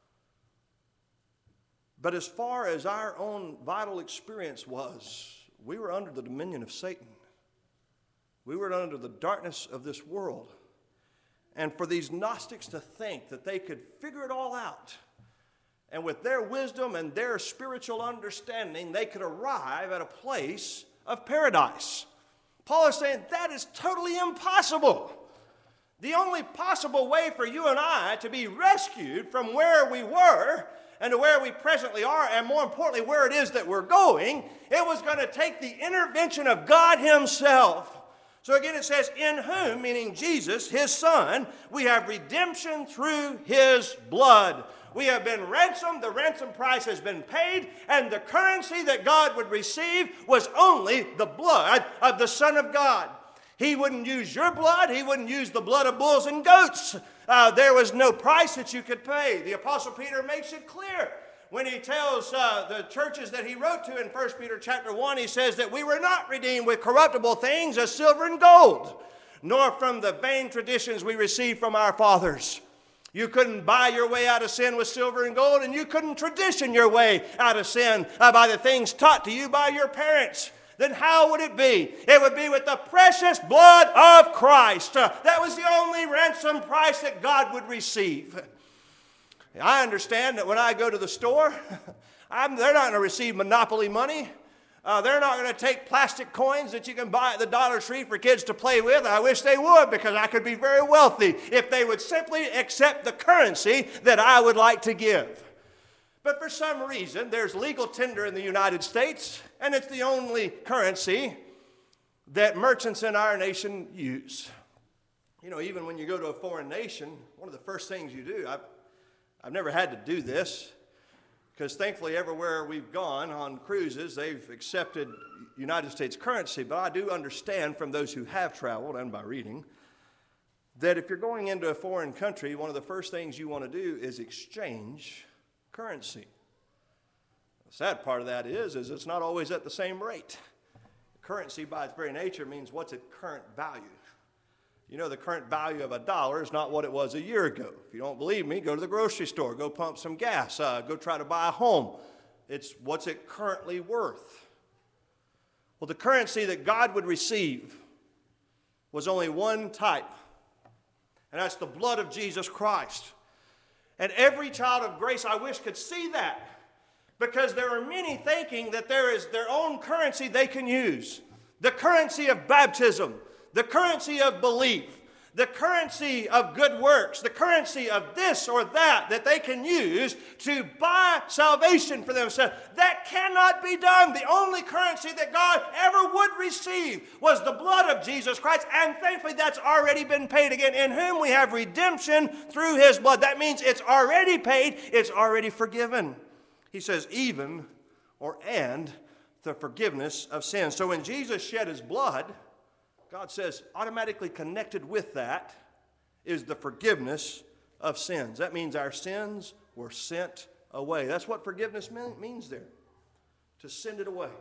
But as far as our own vital experience was, we were under the dominion of Satan. We were under the darkness of this world. And for these Gnostics to think that they could figure it all out, and with their wisdom and their spiritual understanding, they could arrive at a place of paradise. Paul is saying that is totally impossible. The only possible way for you and I to be rescued from where we were and to where we presently are, and more importantly, where it is that we're going, it was going to take the intervention of God himself. So again it says, in whom, meaning Jesus, his Son, we have redemption through his blood. We have been ransomed, the ransom price has been paid, and the currency that God would receive was only the blood of the Son of God. He wouldn't use your blood. He wouldn't use the blood of bulls and goats. There was no price that you could pay. The Apostle Peter makes it clear when he tells the churches that he wrote to in 1 Peter chapter 1, he says that we were not redeemed with corruptible things as silver and gold, nor from the vain traditions we received from our fathers. You couldn't buy your way out of sin with silver and gold, and you couldn't tradition your way out of sin by the things taught to you by your parents. Then how would it be? It would be with the precious blood of Christ. That was the only ransom price that God would receive. I understand that when I go to the store, they're not going to receive monopoly money. They're not going to take plastic coins that you can buy at the Dollar Tree for kids to play with. I wish they would, because I could be very wealthy if they would simply accept the currency that I would like to give. But for some reason, there's legal tender in the United States, and it's the only currency that merchants in our nation use. You know, even when you go to a foreign nation, one of the first things you do, I've never had to do this, because thankfully everywhere we've gone on cruises, they've accepted United States currency. But I do understand from those who have traveled, and by reading, that if you're going into a foreign country, one of the first things you want to do is exchange currency. The sad part of that is it's not always at the same rate. Currency by its very nature means what's its current value. You know, the current value of $1 is not what it was a year ago. If you don't believe me, go to the grocery store, go pump some gas, go try to buy a home. It's what's it currently worth. Well, the currency that God would receive was only one type, and that's the blood of Jesus Christ. And every child of grace, I wish, could see that, because there are many thinking that there is their own currency they can use. The currency of baptism, the currency of belief, the currency of good works, the currency of this or that they can use to buy salvation for themselves. That cannot be done. The only currency that God ever would receive was the blood of Jesus Christ, and thankfully that's already been paid. Again, in whom we have redemption through his blood. That means it's already paid, it's already forgiven. He says even, and the forgiveness of sins. So when Jesus shed his blood, God says automatically connected with that is the forgiveness of sins. That means our sins were sent away. That's what forgiveness means there, to send it away.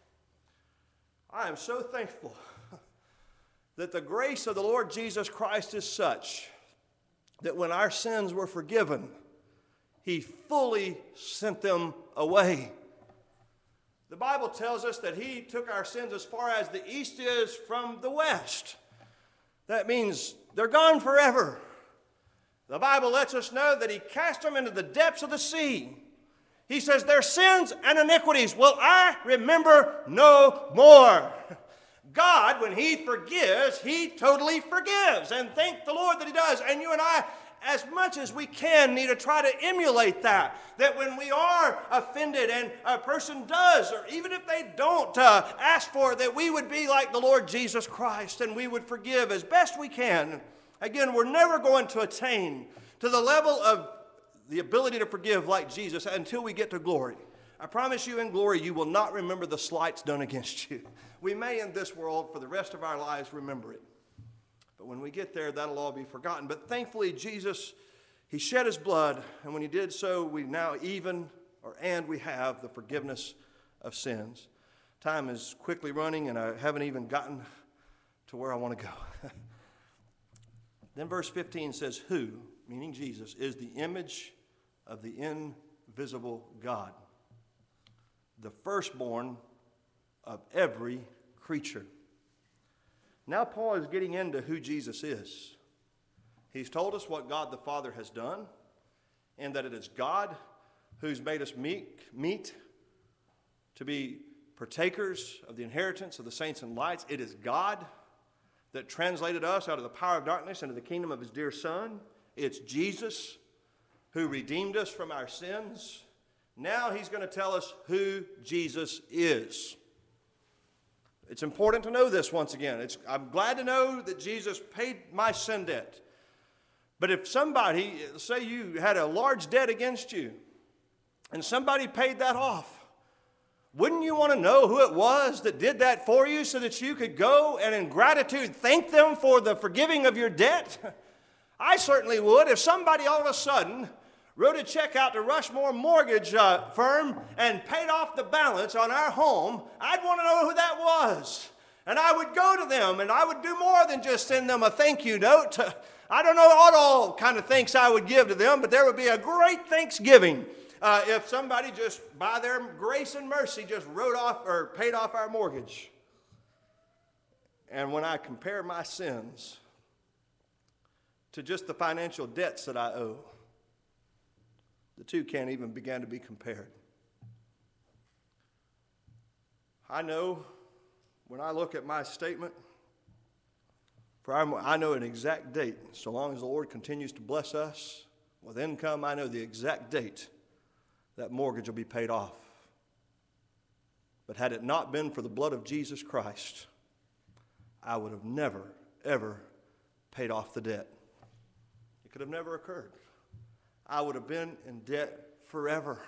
I am so thankful that the grace of the Lord Jesus Christ is such that when our sins were forgiven, he fully sent them away. The Bible tells us that he took our sins as far as the east is from the west. That means they're gone forever. The Bible lets us know that he cast them into the depths of the sea. He says, their sins and iniquities will I remember no more. God, when he forgives, he totally forgives. And thank the Lord that he does. And you and I, as much as we can, need to try to emulate that. That when we are offended and a person does, or even if they don't ask for it, that we would be like the Lord Jesus Christ and we would forgive as best we can. Again, we're never going to attain to the level of the ability to forgive like Jesus until we get to glory. I promise you, in glory, you will not remember the slights done against you. We may in this world for the rest of our lives remember it. But when we get there, that'll all be forgotten. But thankfully, Jesus, he shed his blood, and when he did so, we now we have the forgiveness of sins. Time is quickly running, and I haven't even gotten to where I want to go. Then verse 15 says, who, meaning Jesus, is the image of the invisible God, the firstborn of every creature. Now Paul is getting into who Jesus is. He's told us what God the Father has done, and that it is God who's made us meet to be partakers of the inheritance of the saints and lights. It is God that translated us out of the power of darkness into the kingdom of his dear Son. It's Jesus who redeemed us from our sins. Now he's going to tell us who Jesus is. It's important to know this once again. I'm glad to know that Jesus paid my sin debt. But if somebody, say you had a large debt against you, and somebody paid that off, wouldn't you want to know who it was that did that for you so that you could go and in gratitude thank them for the forgiving of your debt? I certainly would. If somebody all of a sudden wrote a check out to Rushmore Mortgage Firm and paid off the balance on our home, I'd want to know who that was. And I would go to them, and I would do more than just send them a thank you note. I don't know what all kind of thanks I would give to them, but there would be a great thanksgiving if somebody just, by their grace and mercy, just wrote off or paid off our mortgage. And when I compare my sins to just the financial debts that I owe, the two can't even begin to be compared. I know when I look at my statement, for I know an exact date. So long as the Lord continues to bless us with income, I know the exact date that mortgage will be paid off. But had it not been for the blood of Jesus Christ, I would have never, ever paid off the debt. It could have never occurred. I would have been in debt forever.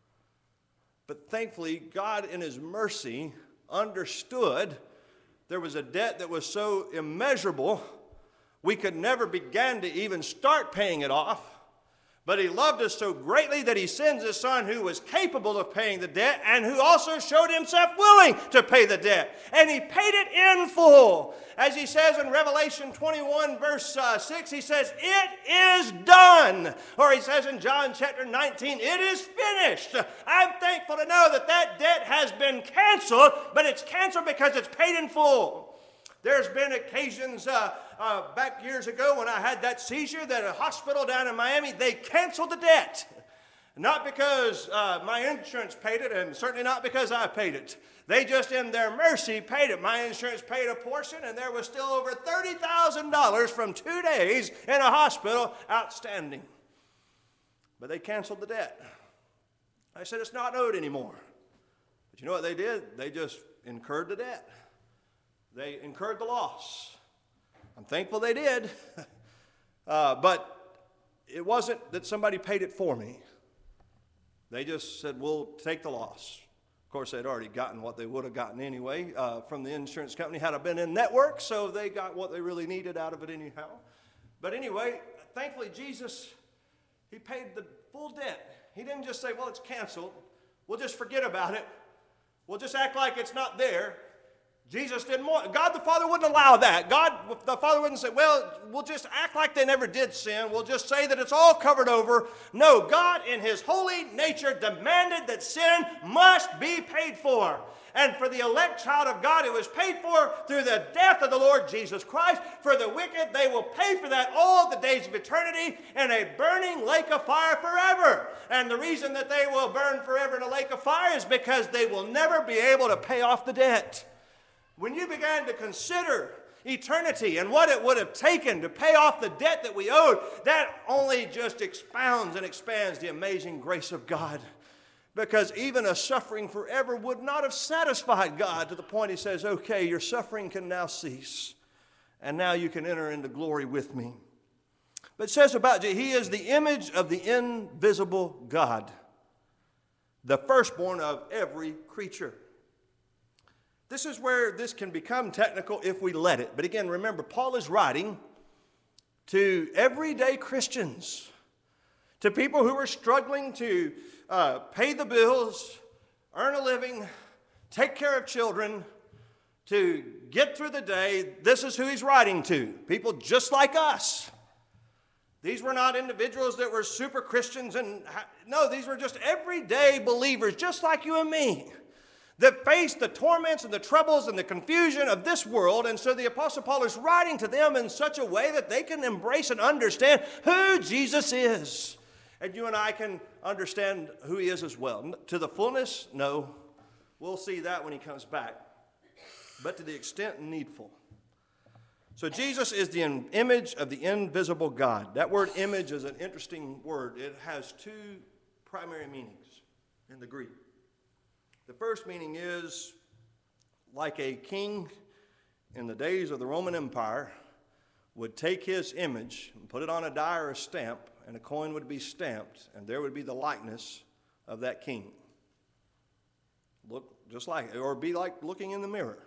But thankfully, God in His mercy understood there was a debt that was so immeasurable we could never begin to even start paying it off. But He loved us so greatly that He sends His Son who was capable of paying the debt and who also showed Himself willing to pay the debt. And He paid it in full. As He says in Revelation 21 verse 6, He says, "It is done." Or He says in John chapter 19, "It is finished." I'm thankful to know that that debt has been canceled, but it's canceled because it's paid in full. There's been occasions back years ago when I had that seizure that a hospital down in Miami, they canceled the debt. Not because my insurance paid it, and certainly not because I paid it. They just in their mercy paid it. My insurance paid a portion, and there was still over $30,000 from 2 days in a hospital outstanding. But they canceled the debt. I said, it's not owed anymore. But you know what they did? They just incurred the debt. They incurred the loss. I'm thankful they did. But it wasn't that somebody paid it for me. They just said, we'll take the loss. Of course, they'd already gotten what they would have gotten anyway from the insurance company had I been in network, so they got what they really needed out of it anyhow. But anyway, thankfully, Jesus, He paid the full debt. He didn't just say, well, it's canceled. We'll just forget about it. We'll just act like it's not there. Jesus didn't want, God the Father wouldn't allow that. God the Father wouldn't say, well, we'll just act like they never did sin. We'll just say that it's all covered over. No, God in His holy nature demanded that sin must be paid for. And for the elect child of God, it was paid for through the death of the Lord Jesus Christ. For the wicked, they will pay for that all the days of eternity in a burning lake of fire forever. And the reason that they will burn forever in a lake of fire is because they will never be able to pay off the debt. When you began to consider eternity and what it would have taken to pay off the debt that we owed, that only just expounds and expands the amazing grace of God. Because even a suffering forever would not have satisfied God to the point He says, okay, your suffering can now cease. And now you can enter into glory with me. But it says about Jesus, He is the image of the invisible God, the firstborn of every creature. This is where this can become technical if we let it. But again, remember, Paul is writing to everyday Christians, to people who are struggling to pay the bills, earn a living, take care of children, to get through the day. This is who he's writing to, people just like us. These were not individuals that were super Christians. No, these were just everyday believers, just like you and me, that face the torments and the troubles and the confusion of this world. And so the Apostle Paul is writing to them in such a way that they can embrace and understand who Jesus is. And you and I can understand who He is as well. To the fullness, no. We'll see that when He comes back. But to the extent needful. So Jesus is the image of the invisible God. That word image is an interesting word. It has two primary meanings. in the Greek. The first meaning is like a king in the days of the Roman Empire would take his image and put it on a die or a stamp, and a coin would be stamped, and there would be the likeness of that king. Look just like it, or be like looking in the mirror.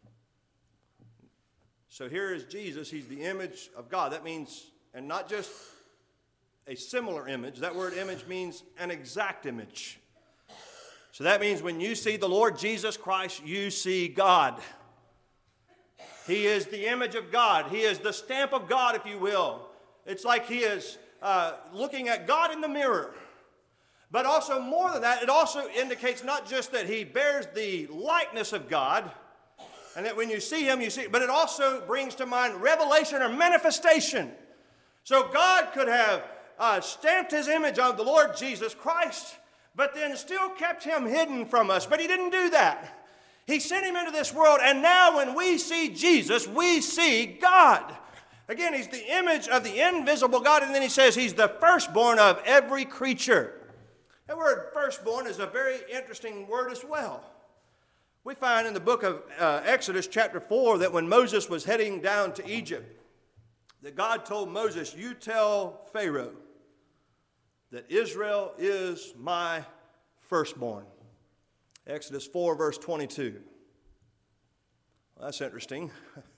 So here is Jesus. He's the image of God. That means, and not just a similar image. That word image means an exact image. So that means when you see the Lord Jesus Christ, you see God. He is the image of God. He is the stamp of God, if you will. It's like he is looking at God in the mirror. But also more than that, it also indicates not just that he bears the likeness of God, and that when you see him, you see, but it also brings to mind revelation or manifestation. So God could have stamped his image on the Lord Jesus Christ, but then still kept him hidden from us. But he didn't do that. He sent him into this world, and now when we see Jesus, we see God. Again, he's the image of the invisible God, and then he says he's the firstborn of every creature. That word firstborn is a very interesting word as well. We find in the book of Exodus chapter 4 that when Moses was heading down to Egypt, that God told Moses, you tell Pharaoh that Israel is my firstborn. Exodus 4 verse 22. Well, that's interesting.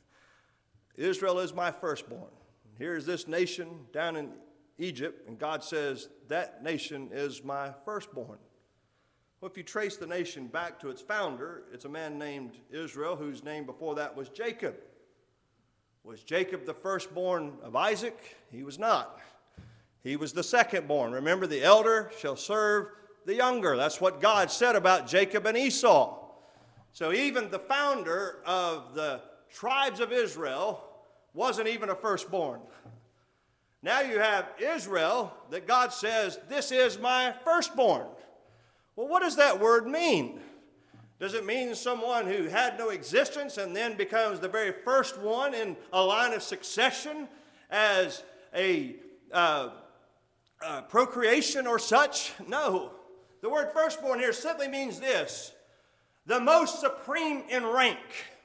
Israel is my firstborn. Here's this nation down in Egypt, and God says that nation is my firstborn. Well, if you trace the nation back to its founder, it's a man named Israel, whose name before that was Jacob. Was Jacob the firstborn of Isaac? He was not. He was the secondborn. Remember, the elder shall serve the younger. That's what God said about Jacob and Esau. So even the founder of the tribes of Israel wasn't even a firstborn. Now you have Israel that God says, this is my firstborn. Well, what does that word mean? Does it mean someone who had no existence and then becomes the very first one in a line of succession as a procreation or such? No. The word firstborn here simply means this: the most supreme in rank.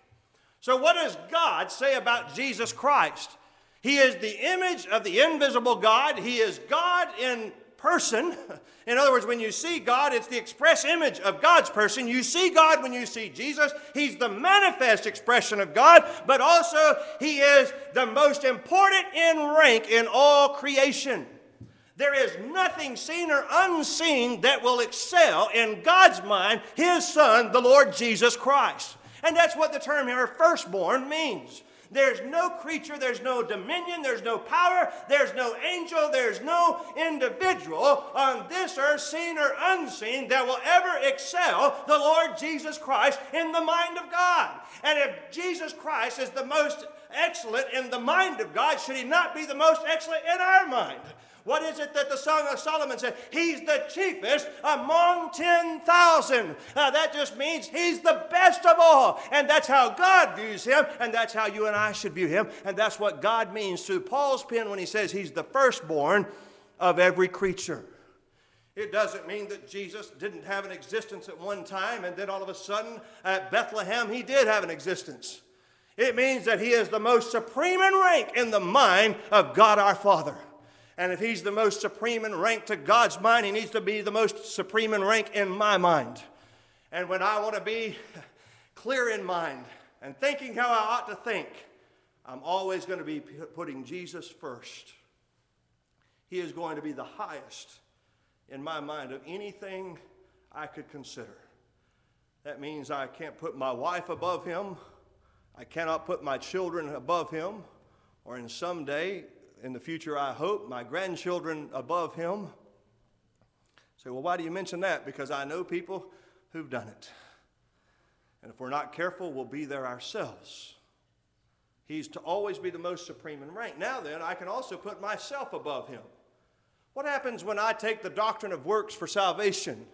So what does God say about Jesus Christ? He is the image of the invisible God. He is God in person. In other words, when you see God, it's the express image of God's person. You see God when you see Jesus. He's the manifest expression of God, but also he is the most important in rank in all creation. There is nothing seen or unseen that will excel in God's mind his Son, the Lord Jesus Christ. And that's what the term here, firstborn, means. There's no creature, there's no dominion, there's no power, there's no angel, there's no individual on this earth, seen or unseen, that will ever excel the Lord Jesus Christ in the mind of God. And if Jesus Christ is the most excellent in the mind of God, should he not be the most excellent in our mind? What is it that the Song of Solomon said? He's the chiefest among 10,000. That just means he's the best of all. And that's how God views him, and that's how you and I should view him. And that's what God means through Paul's pen when he says he's the firstborn of every creature. It doesn't mean that Jesus didn't have an existence at one time, and then all of a sudden at Bethlehem he did have an existence. It means that he is the most supreme in rank in the mind of God our Father. And if he's the most supreme in rank to God's mind, he needs to be the most supreme in rank in my mind. And when I want to be clear in mind and thinking how I ought to think, I'm always going to be putting Jesus first. He is going to be the highest in my mind of anything I could consider. That means I can't put my wife above him. I cannot put my children above him, or in some day, in the future, I hope, my grandchildren above him. Say, well, why do you mention that? Because I know people who've done it. And if we're not careful, we'll be there ourselves. He's to always be the most supreme in rank. Now then, I can also put myself above him. What happens when I take the doctrine of works for salvation?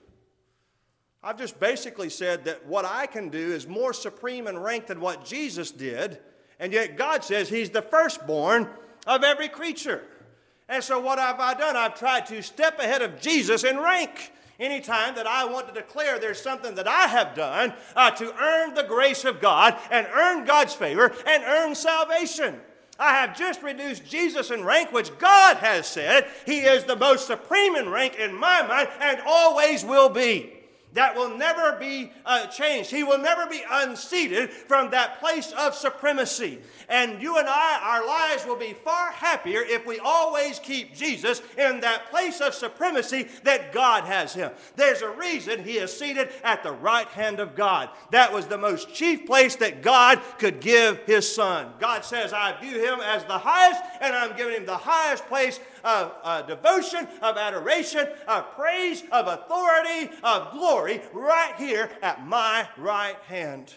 I've just basically said that what I can do is more supreme in rank than what Jesus did, and yet God says he's the firstborn of every creature. And so what have I done? I've tried to step ahead of Jesus in rank. Anytime that I want to declare there's something that I have done to earn the grace of God and earn God's favor and earn salvation. I have just reduced Jesus in rank, which God has said He is the most supreme in rank in my mind and always will be. That will never be changed. He will never be unseated from that place of supremacy. And you and I, our lives will be far happier if we always keep Jesus in that place of supremacy that God has Him. There's a reason He is seated at the right hand of God. That was the most chief place that God could give His Son. God says, I view Him as the highest, and I'm giving Him the highest place of devotion, of adoration, of praise, of authority, of glory, right here at my right hand.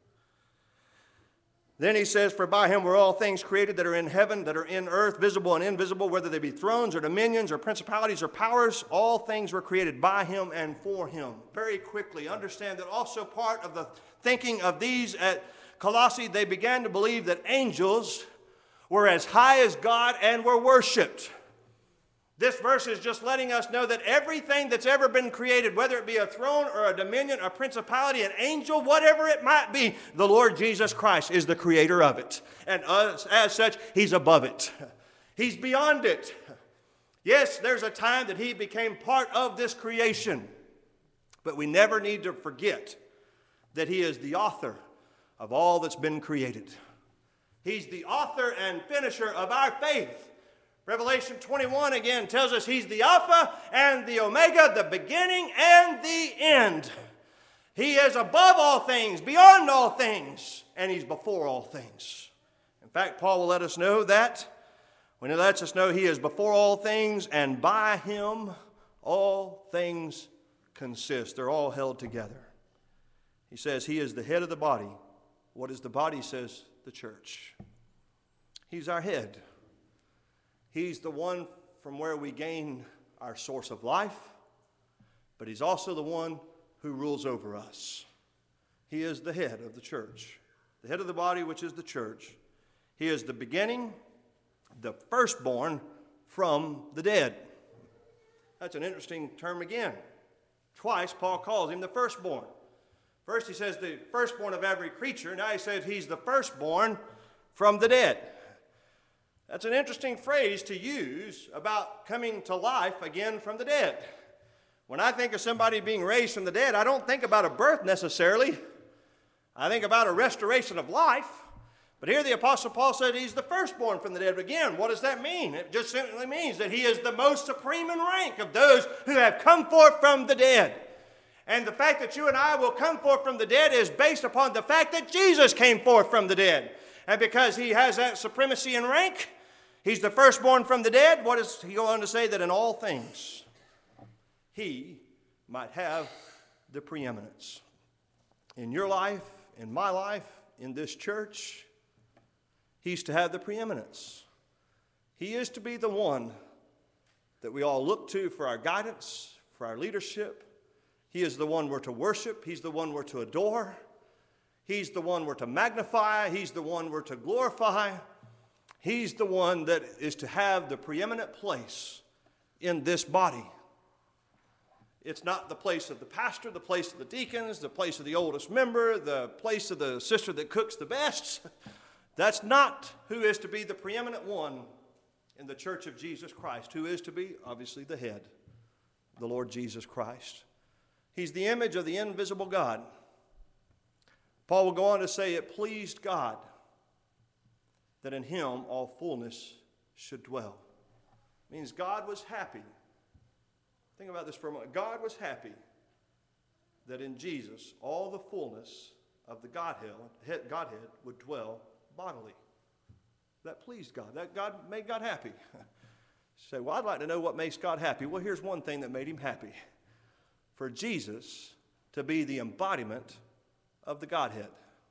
Then He says, for by Him were all things created that are in heaven, that are in earth, visible and invisible, whether they be thrones or dominions or principalities or powers, all things were created by Him and for Him. Very quickly, understand that also part of the thinking of these at Colossae, they began to believe that angels were as high as God and were worshipped. This verse is just letting us know that everything that's ever been created, whether it be a throne or a dominion, a principality, an angel, whatever it might be, the Lord Jesus Christ is the creator of it. And as such, He's above it. He's beyond it. Yes, there's a time that He became part of this creation. But we never need to forget that He is the author of all that's been created. He's the author and finisher of our faith. Revelation 21 again tells us He's the Alpha and the Omega, the beginning and the end. He is above all things, beyond all things, and He's before all things. In fact, Paul will let us know that when he lets us know He is before all things, and by Him all things consist. They're all held together. He says He is the head of the body. What is the body? He says the church. He's our head. He's the one from where we gain our source of life, but He's also the one who rules over us. He is the head of the church, the head of the body, which is the church. He is the beginning, the firstborn from the dead. That's an interesting term again. Twice Paul calls Him the firstborn. First he says the firstborn of every creature. Now he says He's the firstborn from the dead. That's an interesting phrase to use about coming to life again from the dead. When I think of somebody being raised from the dead, I don't think about a birth necessarily. I think about a restoration of life. But here the Apostle Paul said He's the firstborn from the dead. Again, what does that mean? It just simply means that He is the most supreme in rank of those who have come forth from the dead. And the fact that you and I will come forth from the dead is based upon the fact that Jesus came forth from the dead. And because He has that supremacy in rank, He's the firstborn from the dead. What does He go on to say? That in all things He might have the preeminence. In your life, in my life, in this church, He's to have the preeminence. He is to be the one that we all look to for our guidance, for our leadership. He is the one we're to worship. He's the one we're to adore. He's the one we're to magnify. He's the one we're to glorify. He's the one that is to have the preeminent place in this body. It's not the place of the pastor, the place of the deacons, the place of the oldest member, the place of the sister that cooks the best. That's not who is to be the preeminent one in the church of Jesus Christ, who is to be, obviously, the head, the Lord Jesus Christ. He's the image of the invisible God. Paul will go on to say, it pleased God that in Him all fullness should dwell. It means God was happy. Think about this for a moment. God was happy that in Jesus all the fullness of the Godhead would dwell bodily. That pleased God. That God made God happy. You say, well, I'd like to know what makes God happy. Well, here's one thing that made Him happy. For Jesus to be the embodiment of the Godhead.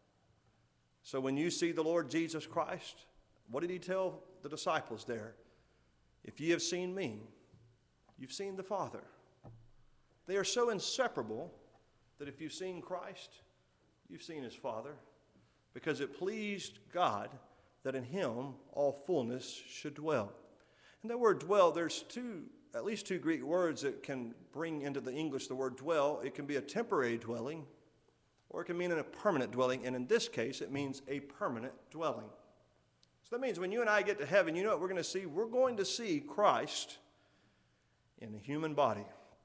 So when you see the Lord Jesus Christ, what did He tell the disciples there? If ye have seen me, you've seen the Father. They are so inseparable that if you've seen Christ, you've seen His Father, because it pleased God that in Him all fullness should dwell. And that word dwell, there's at least two Greek words that can bring into the English the word dwell. It can be a temporary dwelling, or it can mean a permanent dwelling. And in this case, it means a permanent dwelling. So that means when you and I get to heaven, you know what we're going to see? We're going to see Christ in a human body.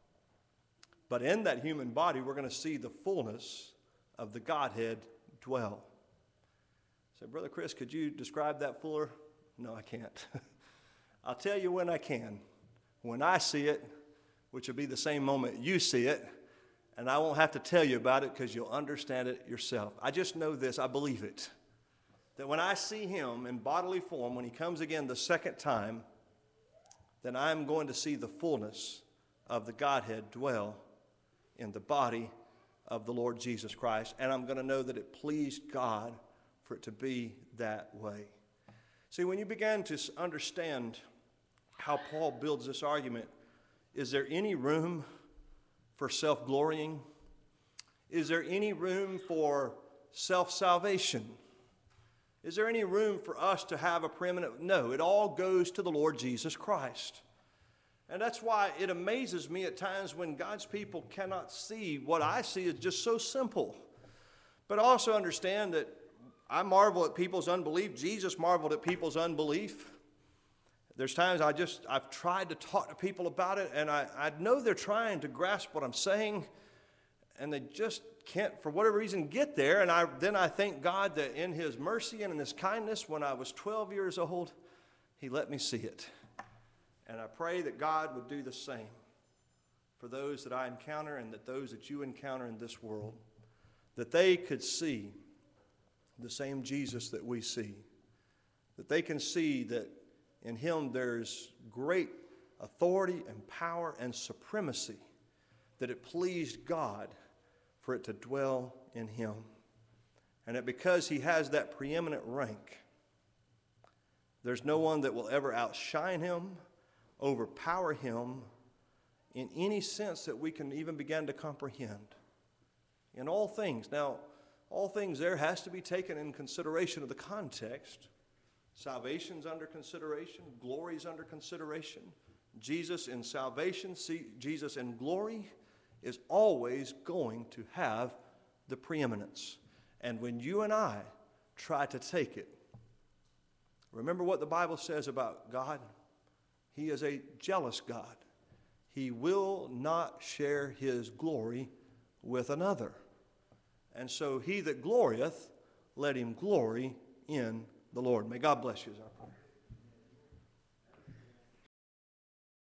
But in that human body, we're going to see the fullness of the Godhead dwell. So, Brother Chris, could you describe that fuller? No, I can't. I'll tell you when I can. When I see it, which will be the same moment you see it, and I won't have to tell you about it because you'll understand it yourself. I just know this, I believe it, that when I see him in bodily form, when he comes again the second time, then I'm going to see the fullness of the Godhead dwell in the body of the Lord Jesus Christ, and I'm going to know that it pleased God for it to be that way. See, when you begin to understand how Paul builds this argument, is there any room for self-glorying? Is there any room for self-salvation? Is there any room for us to have a preeminent? No, it all goes to the Lord Jesus Christ. And that's why it amazes me at times when God's people cannot see what I see is just so simple. But I also understand that I marvel at people's unbelief. Jesus marveled at people's unbelief. There's times I've tried to talk to people about it, and I know they're trying to grasp what I'm saying, and they just can't, for whatever reason, get there. And then I thank God that in his mercy and in his kindness, when I was 12 years old, he let me see it. And I pray that God would do the same for those that I encounter and that those that you encounter in this world, that they could see the same Jesus that we see, that they can see that in him there's great authority and power and supremacy, that it pleased God for it to dwell in him. And that because he has that preeminent rank, there's no one that will ever outshine him, overpower him in any sense that we can even begin to comprehend. In all things. Now, all things there has to be taken in consideration of the context. Salvation's under consideration. Glory's under consideration. Jesus in salvation, Jesus in glory is always going to have the preeminence. And when you and I try to take it, remember what the Bible says about God? He is a jealous God. He will not share his glory with another. And so he that glorieth, let him glory in the Lord. May God bless you is our prayer.